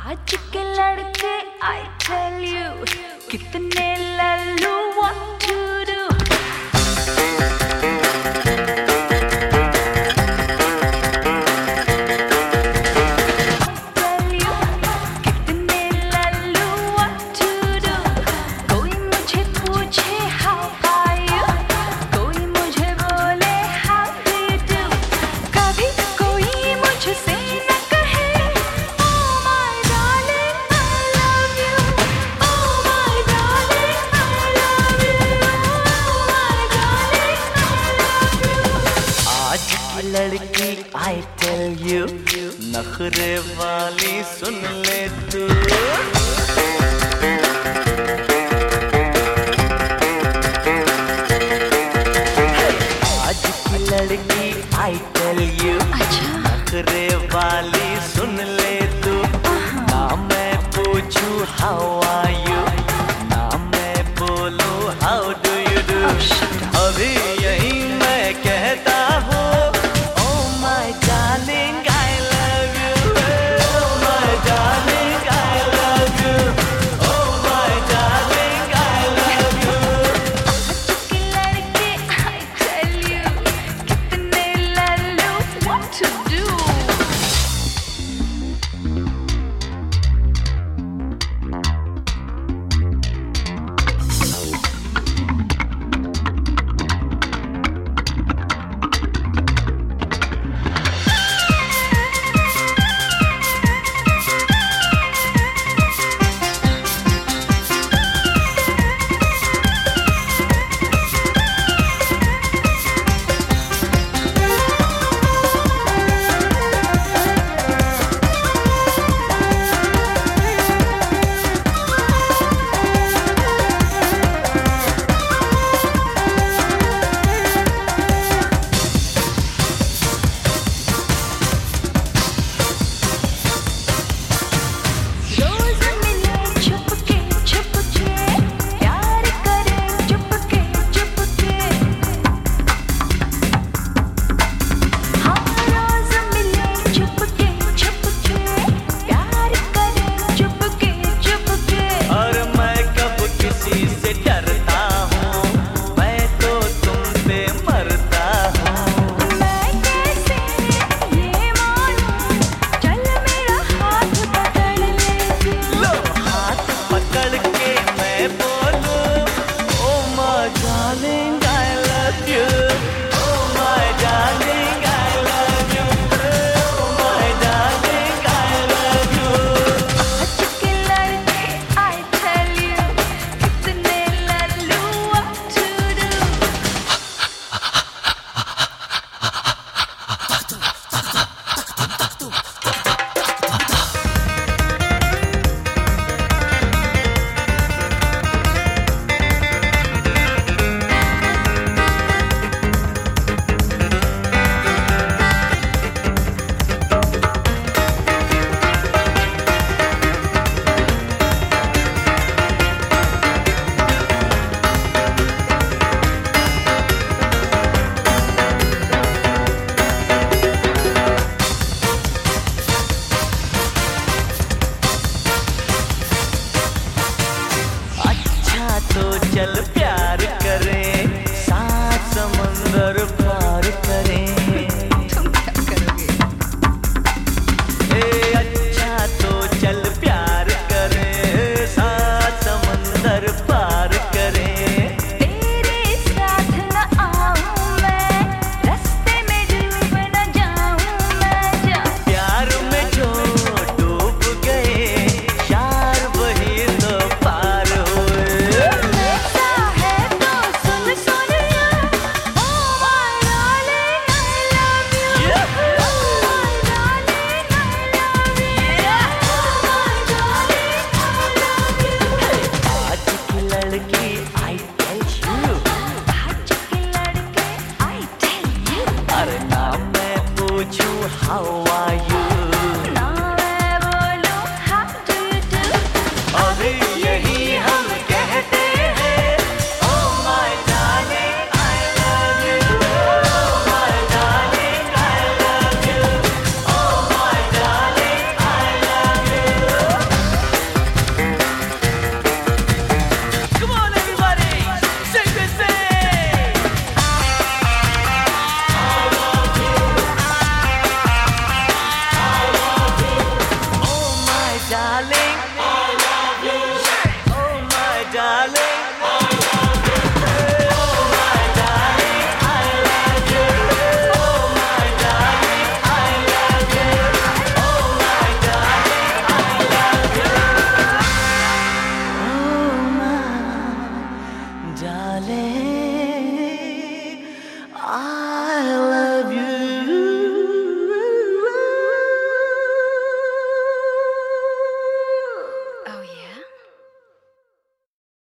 आज के लड़के I tell you कितने Lallu what to do। Tell you कितने लल्लू what to do। कोई मुझे पूछे how are you, कोई मुझे बोले how do you do। कभी कोई मुझसे न कहे oh my darling I love you, oh my darling I love you, oh my darling I love you। आज की लड़की I tell you नखरे वाली सुन ले तू। आज की लड़की I tell you नखरे वाली सुन ले तू। ना मैं पूछूं how are you,